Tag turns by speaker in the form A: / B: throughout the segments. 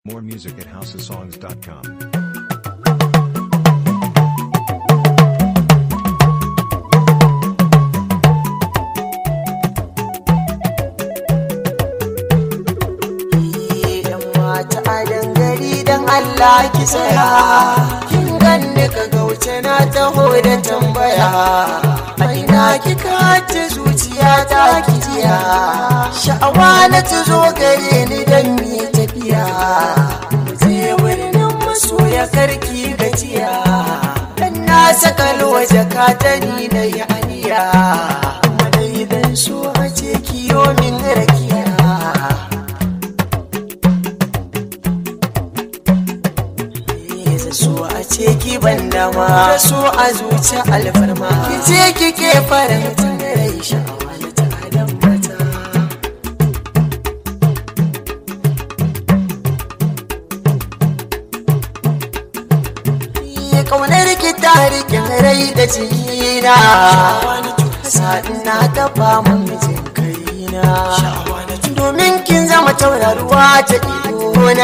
A: More music at housesongs.com.
B: Allah ki tsaya kin ganni ka gauce na taho da tambaya aina kika ta zuciya ta kijiya sha'awa na tazo gare ni dan mi tafiya je wurin masoya karki gajiya dan na saka waje ka tani na yi aniya madai dan so a ce kiyo min rakiya so a ce ki ban dama da so a zuci alfarma ki ce kike faranta rai sha'awa na ta adam mata kaunar ki ta rikin rai da jina sa'in na taba mun mijin kaina domin kin zama tauraruwa ta idona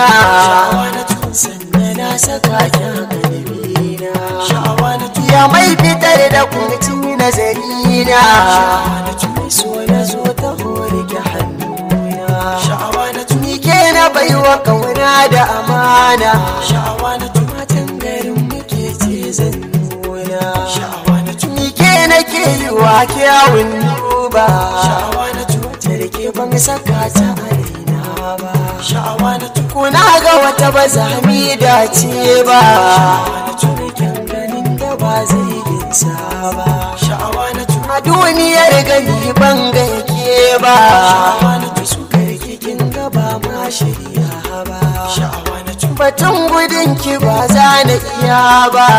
B: na saka kya galibina ya mai fitar da kurcin nazarina mai so na zo ta hori ki hannuna ni ke na baiwa kauna da amana matan garin muke ce zan nuna ni ke na ke yi wa kyawun duba tarke ban saka ta alaina ba kuna ga wata ba za mi dace ba tunikin ganin da ba zai ginsa ba a duniyar gani ban ga yake ba su karkikin gaba ma shirya ba batun gudun ki ba za na iya ba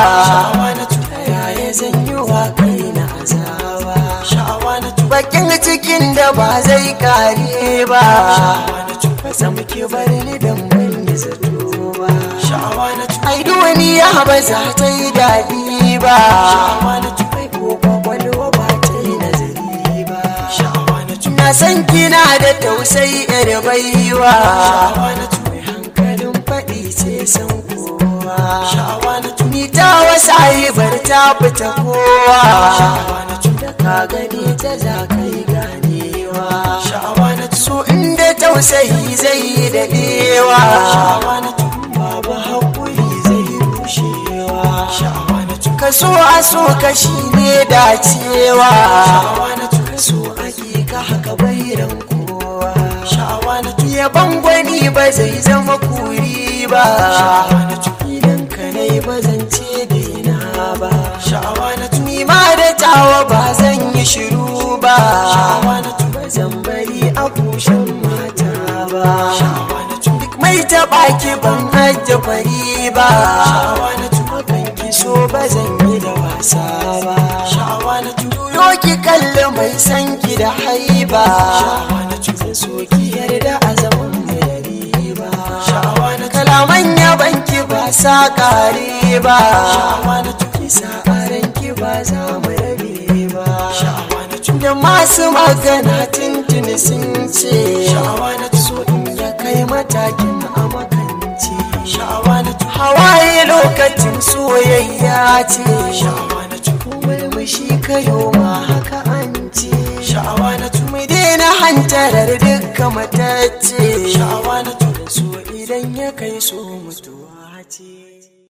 B: yaya zan yi wa kai na azaba bakin cikin da ba zai kare ba zama ke bari ni dan ban yi zato ba ai duniya ba za ta yi daɗi ba ai ko kwakwalwa ba ta yi nazari ba na san kina da tausayi yar baiwa mai hankalin faɗi ce san kowa ni ta wasa yi bar ta fita kowa da ka gani ta za ka yi ganewa so inda tausayi zai yi daɗewa babu haƙuri zai rushewa ka so a so ka shi ne dacewa ka so ake ka haka bairan kowa yaban gwani ba zai zama kuri ba idan ka nai ba zan ce daina ba ni ma da tawa ba zan yi shiru ba zan bari a kushen mata ba duk mai taɓa ki ban hajja fari ba kan ki so ba zan yi da wasa ba yo ki kalli mai san ki da haiba zan so ki yarda a zaman mai riba kalaman yaban ki ba sa kare ba ki sa ki ba za mu rabe ba da masu magana tuntuni sun ce so in ya kai matakin a makance hawaye lokacin soyayya ce mulmushi kayo ma haka an ce mu daina hantarar dukka matacce so idan ya kai so mutuwa ce